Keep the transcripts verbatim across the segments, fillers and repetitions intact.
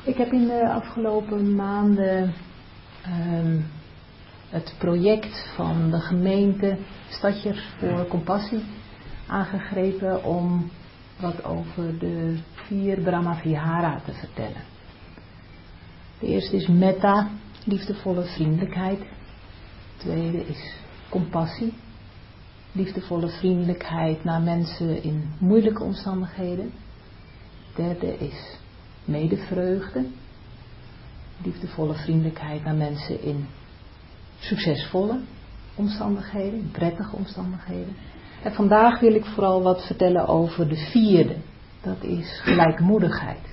Ik heb in de afgelopen maanden um, het project van de gemeente Stadjers voor Compassie aangegrepen om wat over de vier Brahma-vihara te vertellen. De eerste is metta, liefdevolle vriendelijkheid. De tweede is compassie, liefdevolle vriendelijkheid naar mensen in moeilijke omstandigheden. De derde is medevreugde, liefdevolle vriendelijkheid naar mensen in succesvolle omstandigheden, in prettige omstandigheden. En vandaag wil ik vooral wat vertellen over de vierde, dat is gelijkmoedigheid.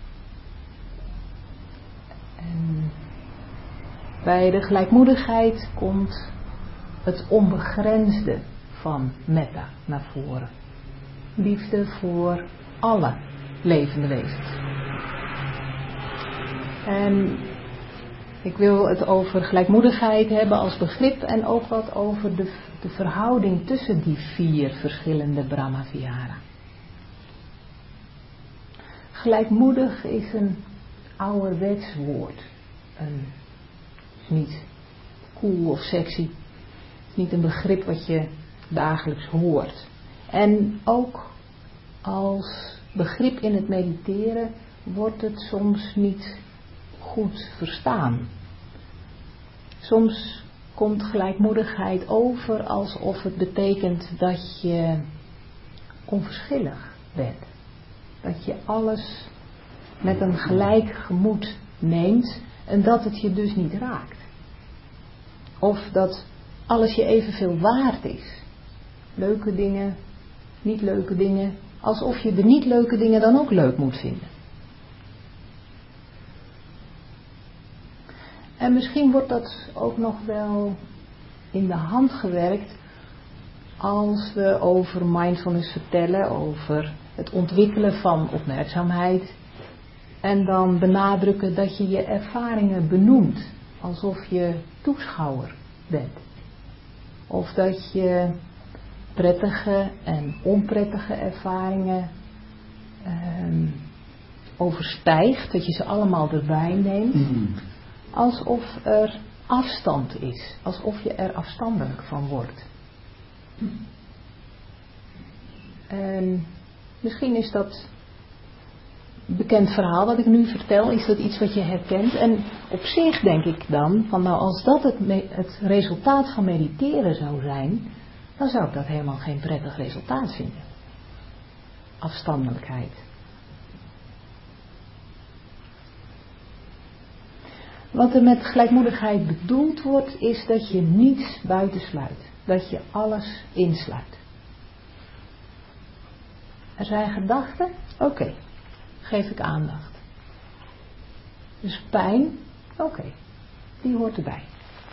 En bij de gelijkmoedigheid komt het onbegrensde van metta naar voren. Liefde voor alle levende wezens. En ik wil het over gelijkmoedigheid hebben als begrip en ook wat over de, de verhouding tussen die vier verschillende Brahma-vihara. Gelijkmoedig is een ouderwets woord. Een, is niet cool of sexy. Het is niet een begrip wat je dagelijks hoort. En ook als begrip in het mediteren wordt het soms niet goed verstaan. Soms komt gelijkmoedigheid over alsof het betekent dat je onverschillig bent. Dat je alles met een gelijk gemoed neemt en dat het je dus niet raakt. Of dat alles je evenveel waard is. Leuke dingen, niet leuke dingen, alsof je de niet leuke dingen dan ook leuk moet vinden. En misschien wordt dat ook nog wel in de hand gewerkt als we over mindfulness vertellen, over het ontwikkelen van opmerkzaamheid. En dan benadrukken dat je je ervaringen benoemt, alsof je toeschouwer bent. Of dat je prettige en onprettige ervaringen um, overstijgt, dat je ze allemaal erbij neemt. Mm-hmm. Alsof er afstand is, alsof je er afstandelijk van wordt. En misschien is dat een bekend verhaal wat ik nu vertel, is dat iets wat je herkent. En op zich denk ik dan, van nou als dat het, me- het resultaat van mediteren zou zijn, dan zou ik dat helemaal geen prettig resultaat vinden. Afstandelijkheid. Wat er met gelijkmoedigheid bedoeld wordt, is dat je niets buitensluit. Dat je alles insluit. Er zijn gedachten, oké, okay, geef ik aandacht. Dus pijn, oké, okay, die hoort erbij.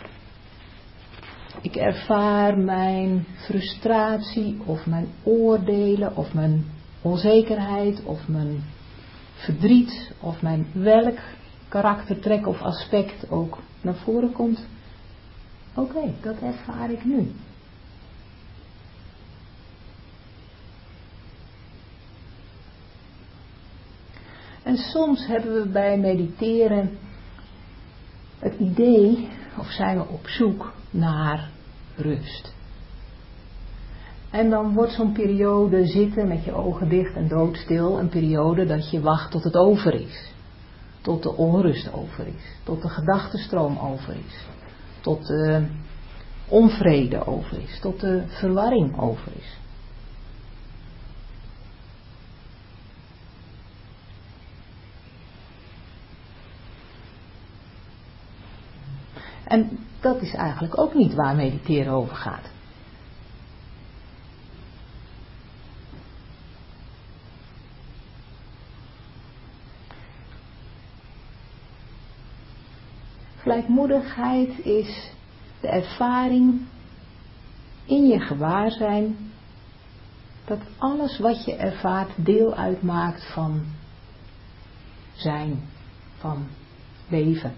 Ik ervaar mijn frustratie of mijn oordelen of mijn onzekerheid of mijn verdriet of mijn welk karaktertrek of aspect ook naar voren komt. Oké, okay, dat ervaar ik nu. En soms hebben we bij mediteren het idee, of zijn we op zoek naar rust. En dan wordt zo'n periode zitten met je ogen dicht en doodstil een periode dat je wacht tot het over is. Tot de onrust over is. Tot de gedachtenstroom over is. Tot de onvrede over is. Tot de verwarring over is. En dat is eigenlijk ook niet waar mediteren over gaat. Gelijkmoedigheid is de ervaring in je gewaarzijn dat alles wat je ervaart deel uitmaakt van zijn, van leven.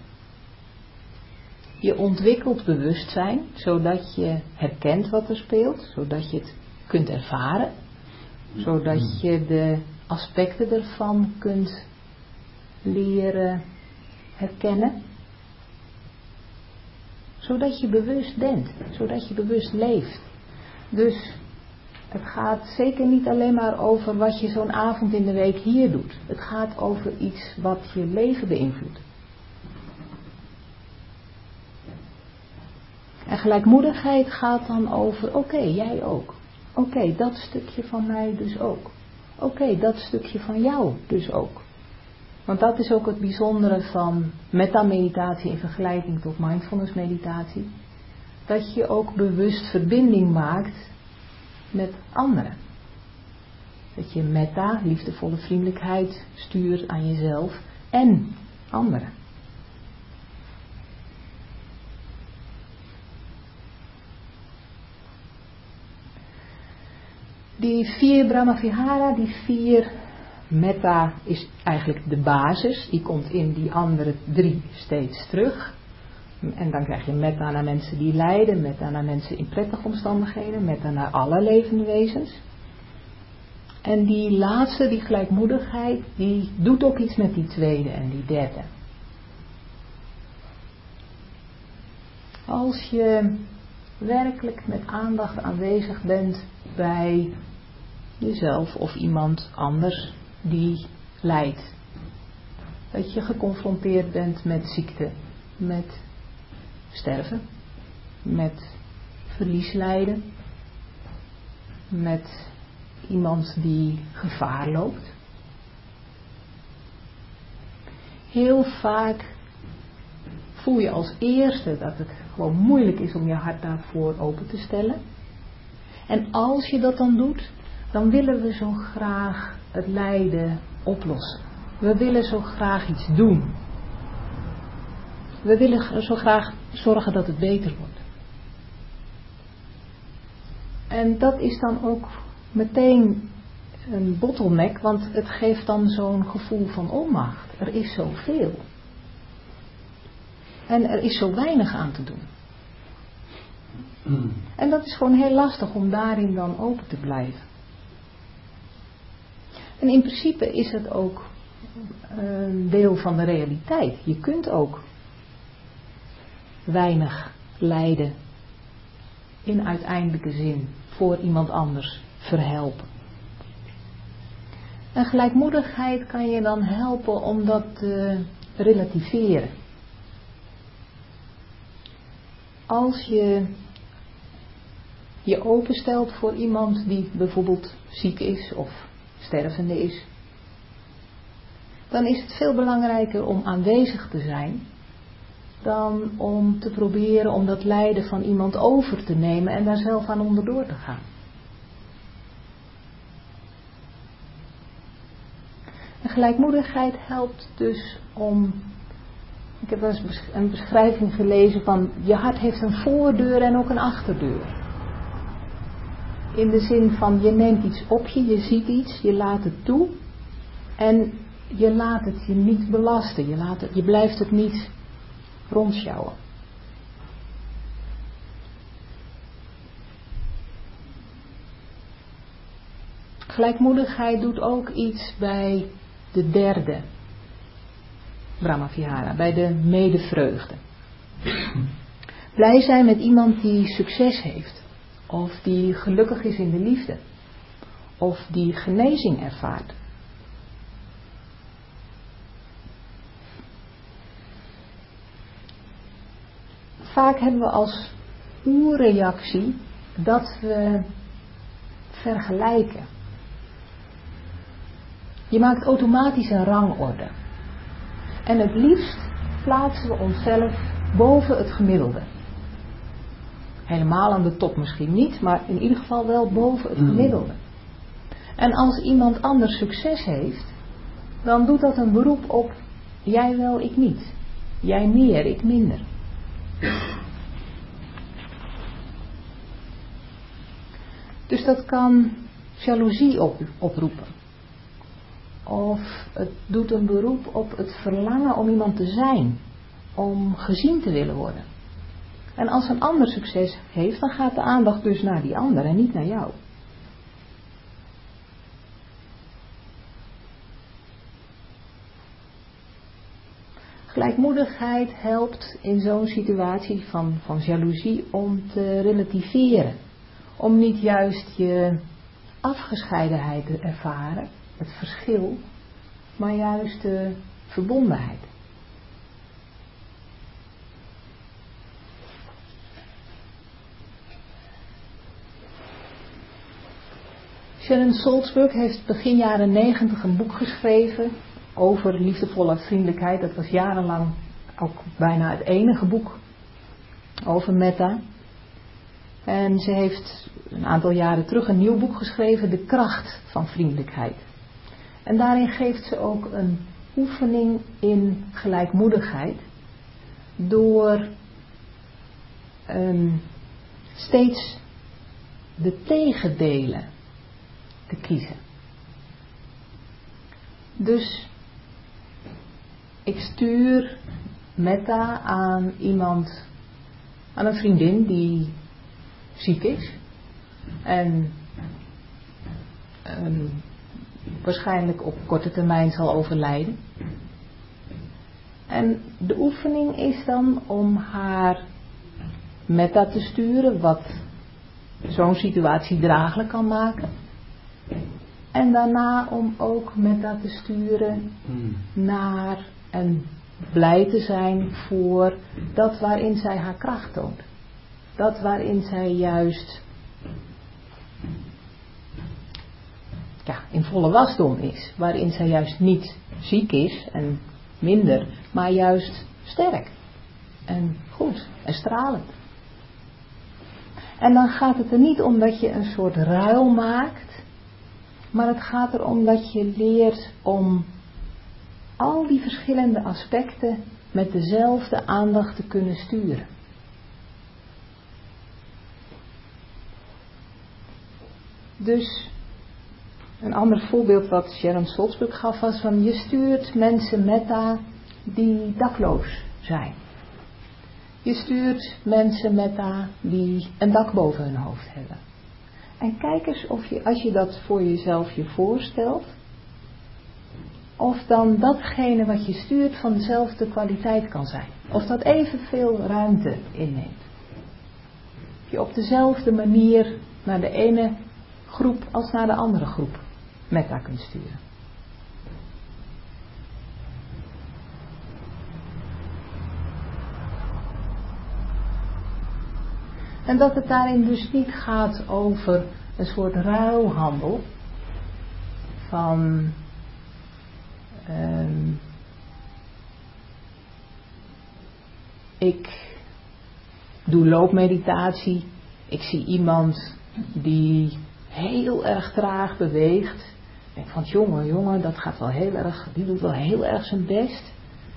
Je ontwikkelt bewustzijn, zodat je herkent wat er speelt, zodat je het kunt ervaren, zodat je de aspecten ervan kunt leren herkennen. Zodat je bewust bent, zodat je bewust leeft. Dus het gaat zeker niet alleen maar over wat je zo'n avond in de week hier doet. Het gaat over iets wat je leven beïnvloedt. En gelijkmoedigheid gaat dan over, oké, okay, jij ook. Oké, okay, dat stukje van mij dus ook. Oké, okay, dat stukje van jou dus ook. Want dat is ook het bijzondere van metta-meditatie in vergelijking tot mindfulness meditatie. Dat je ook bewust verbinding maakt met anderen. Dat je metta, liefdevolle vriendelijkheid, stuurt aan jezelf en anderen. Die vier Brahmavihara, die vier metta is eigenlijk de basis. Die komt in die andere drie steeds terug. En dan krijg je metta naar mensen die lijden, metta naar mensen in prettige omstandigheden, metta naar alle levende wezens. En die laatste, die gelijkmoedigheid, die doet ook iets met die tweede en die derde. Als je werkelijk met aandacht aanwezig bent bij jezelf of iemand anders die lijdt. Dat je geconfronteerd bent met ziekte, met sterven, met verlieslijden, met iemand die gevaar loopt. Heel vaak voel je als eerste dat het gewoon moeilijk is om je hart daarvoor open te stellen. En als je dat dan doet, dan willen we zo graag het lijden oplossen. We willen zo graag iets doen. We willen zo graag zorgen dat het beter wordt. En dat is dan ook meteen een bottleneck, want het geeft dan zo'n gevoel van onmacht. Er is zoveel. En er is zo weinig aan te doen. En dat is gewoon heel lastig om daarin dan open te blijven. En in principe is het ook een deel van de realiteit. Je kunt ook weinig lijden in uiteindelijke zin voor iemand anders verhelpen. En gelijkmoedigheid kan je dan helpen om dat te relativeren. Als je je openstelt voor iemand die bijvoorbeeld ziek is of stervende is, dan is het veel belangrijker om aanwezig te zijn dan om te proberen om dat lijden van iemand over te nemen en daar zelf aan onderdoor te gaan. En gelijkmoedigheid helpt dus om, ik heb wel eens een beschrijving gelezen van, je hart heeft een voordeur en ook een achterdeur. In de zin van, je neemt iets op je, je ziet iets, je laat het toe en je laat het je niet belasten, je, laat het, je blijft het niet rondsjouwen. Gelijkmoedigheid doet ook iets bij de derde Brahmavihara, bij de medevreugde. Blij zijn met iemand die succes heeft, of die gelukkig is in de liefde, of die genezing ervaart. Vaak hebben we als oerreactie dat we vergelijken. Je maakt automatisch een rangorde. En het liefst plaatsen we onszelf boven het gemiddelde. Helemaal aan de top misschien niet, maar in ieder geval wel boven het gemiddelde. En als iemand anders succes heeft, dan doet dat een beroep op jij wel, ik niet. Jij meer, ik minder. Dus dat kan jaloezie op, oproepen. Of het doet een beroep op het verlangen om iemand te zijn. Om gezien te willen worden. En als een ander succes heeft, dan gaat de aandacht dus naar die ander en niet naar jou. Gelijkmoedigheid helpt in zo'n situatie van, van jaloezie om te relativeren. Om niet juist je afgescheidenheid te ervaren, het verschil, maar juist de verbondenheid. Sharon Salzberg heeft begin jaren negentig een boek geschreven over liefdevolle vriendelijkheid. Dat was jarenlang ook bijna het enige boek over metta. En ze heeft een aantal jaren terug een nieuw boek geschreven, De kracht van vriendelijkheid. En daarin geeft ze ook een oefening in gelijkmoedigheid door um, steeds de tegendelen te kiezen. Dus ik stuur metta aan iemand, aan een vriendin die ziek is en um, waarschijnlijk op korte termijn zal overlijden. En de oefening is dan om haar metta te sturen, wat zo'n situatie draaglijk kan maken. En daarna om ook metta te sturen naar en blij te zijn voor dat waarin zij haar kracht toont. Dat waarin zij juist ja, in volle wasdom is. Waarin zij juist niet ziek is en minder, maar juist sterk en goed en stralend. En dan gaat het er niet om dat je een soort ruil maakt, maar het gaat erom dat je leert om al die verschillende aspecten met dezelfde aandacht te kunnen sturen. Dus een ander voorbeeld wat Sharon Salzberg gaf was van je stuurt mensen metta die dakloos zijn. Je stuurt mensen metta die een dak boven hun hoofd hebben. En kijk eens of je, als je dat voor jezelf je voorstelt, of dan datgene wat je stuurt van dezelfde kwaliteit kan zijn. Of dat evenveel ruimte inneemt. Of je op dezelfde manier naar de ene groep als naar de andere groep metta kunt sturen. En dat het daarin dus niet gaat over een soort ruilhandel van um, ik doe loopmeditatie, ik zie iemand die heel erg traag beweegt. Ik denk van jongen, jongen, dat gaat wel heel erg, die doet wel heel erg zijn best.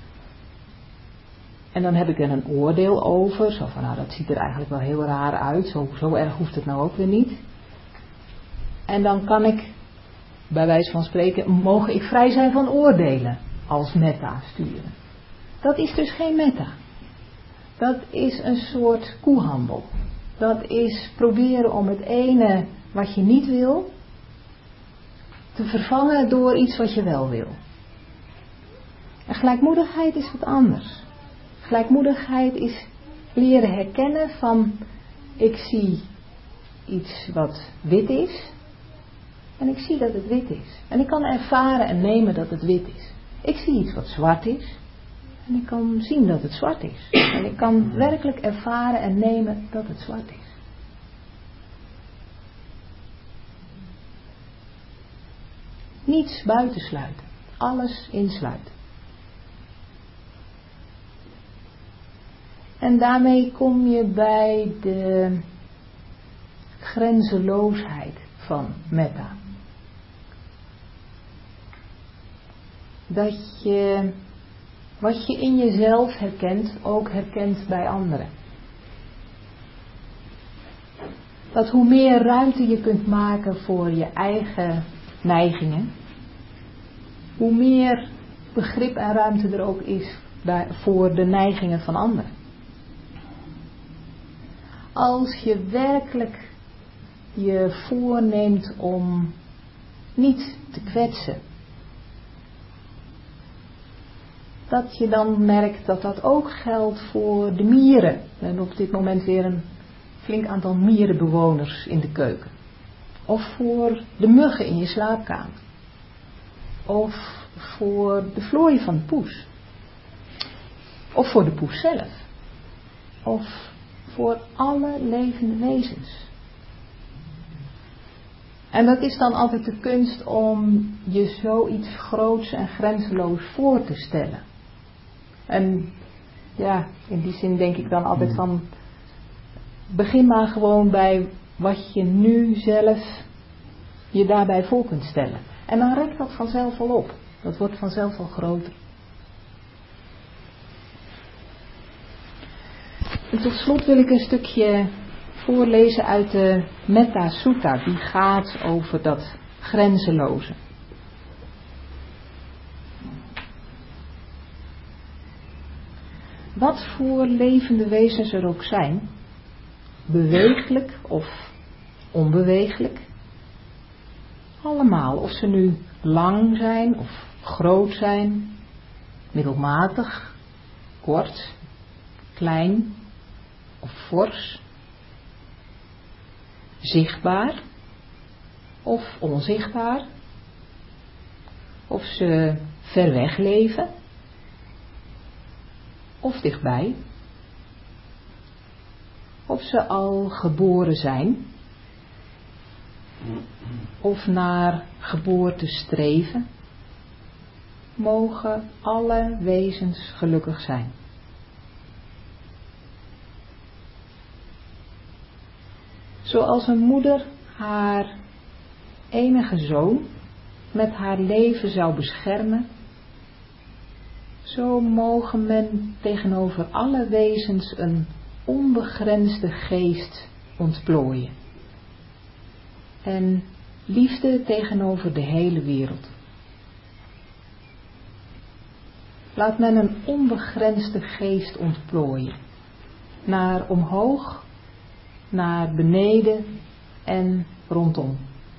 En dan heb ik er een oordeel over, zo van nou dat ziet er eigenlijk wel heel raar uit, zo, zo erg hoeft het nou ook weer niet. En dan kan ik, bij wijze van spreken, mogen ik vrij zijn van oordelen als metta sturen. Dat is dus geen metta. Dat is een soort koehandel. Dat is proberen om het ene wat je niet wil te vervangen door iets wat je wel wil. En gelijkmoedigheid is wat anders. Gelijkmoedigheid is leren herkennen van ik zie iets wat wit is en ik zie dat het wit is. En ik kan ervaren en nemen dat het wit is. Ik zie iets wat zwart is en ik kan zien dat het zwart is. En ik kan werkelijk ervaren en nemen dat het zwart is. Niets buitensluiten, alles insluiten. En daarmee kom je bij de grenzeloosheid van metta. Dat je wat je in jezelf herkent, ook herkent bij anderen. Dat hoe meer ruimte je kunt maken voor je eigen neigingen, hoe meer begrip en ruimte er ook is bij, voor de neigingen van anderen. Als je werkelijk je voorneemt om niet te kwetsen, dat je dan merkt dat dat ook geldt voor de mieren. We hebben op dit moment weer een flink aantal mierenbewoners in de keuken. Of voor de muggen in je slaapkamer. Of voor de vlooien van de poes. Of voor de poes zelf. Of voor alle levende wezens. En dat is dan altijd de kunst om je zoiets groots en grenzeloos voor te stellen. En ja, in die zin denk ik dan altijd van, begin maar gewoon bij wat je nu zelf je daarbij voor kunt stellen. En dan rekt dat vanzelf al op. Dat wordt vanzelf al groter. En tot slot wil ik een stukje voorlezen uit de Metta Sutta. Die gaat over dat grenzeloze. Wat voor levende wezens er ook zijn, beweeglijk of onbeweeglijk, allemaal, of ze nu lang zijn of groot zijn, middelmatig, kort, klein of fors, zichtbaar of onzichtbaar, of ze ver weg leven of dichtbij, of ze al geboren zijn of naar geboorte streven, mogen alle wezens gelukkig zijn. Zoals een moeder haar enige zoon met haar leven zou beschermen, zo mogen men tegenover alle wezens een onbegrensde geest ontplooien. En liefde tegenover de hele wereld. Laat men een onbegrensde geest ontplooien. Naar omhoog, naar beneden en rondom.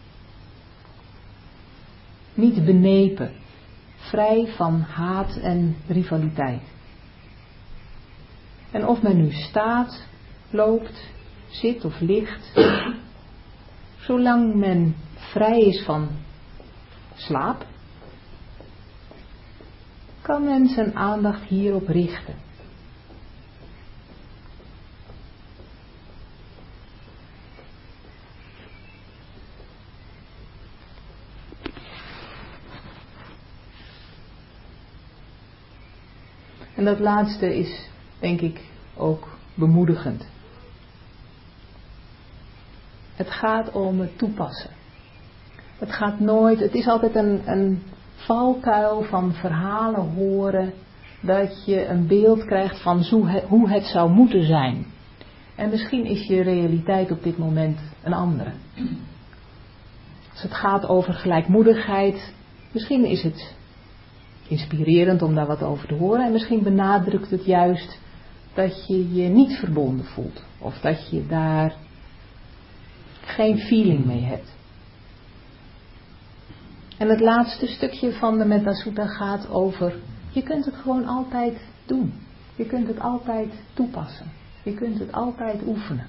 Niet benepen, vrij van haat en rivaliteit. En of men nu staat, loopt, zit of ligt, zolang men vrij is van slaap, kan men zijn aandacht hierop richten. En dat laatste is, denk ik, ook bemoedigend. Het gaat om het toepassen. Het gaat nooit, het is altijd een, een valkuil van verhalen horen, dat je een beeld krijgt van zo het, hoe het zou moeten zijn. En misschien is je realiteit op dit moment een andere. Als het gaat over gelijkmoedigheid, misschien is het inspirerend om daar wat over te horen. En misschien benadrukt het juist dat je je niet verbonden voelt. Of dat je daar geen feeling mee hebt. En het laatste stukje van de Metta Sutta gaat over, je kunt het gewoon altijd doen. Je kunt het altijd toepassen. Je kunt het altijd oefenen.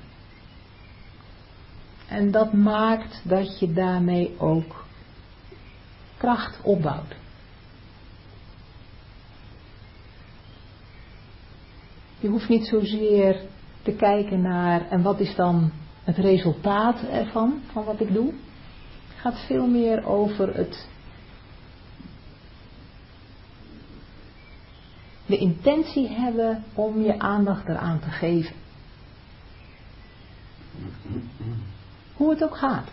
En dat maakt dat je daarmee ook kracht opbouwt. Je hoeft niet zozeer te kijken naar, en wat is dan het resultaat ervan, van wat ik doe. Het gaat veel meer over het, de intentie hebben om je aandacht eraan te geven. Hoe het ook gaat.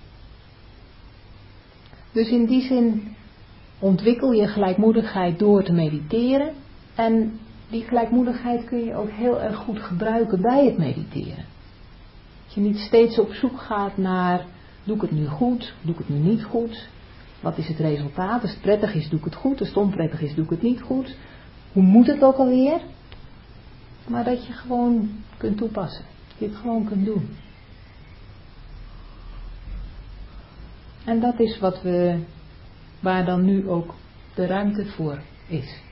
Dus in die zin ontwikkel je gelijkmoedigheid door te mediteren. En die gelijkmoedigheid kun je ook heel erg goed gebruiken bij het mediteren. Dat je niet steeds op zoek gaat naar, doe ik het nu goed, doe ik het nu niet goed? Wat is het resultaat? Als het prettig is, doe ik het goed. Als het onprettig is, doe ik het niet goed. Hoe moet het ook alweer? Maar dat je gewoon kunt toepassen. Dat je het gewoon kunt doen. En dat is wat we, waar dan nu ook de ruimte voor is.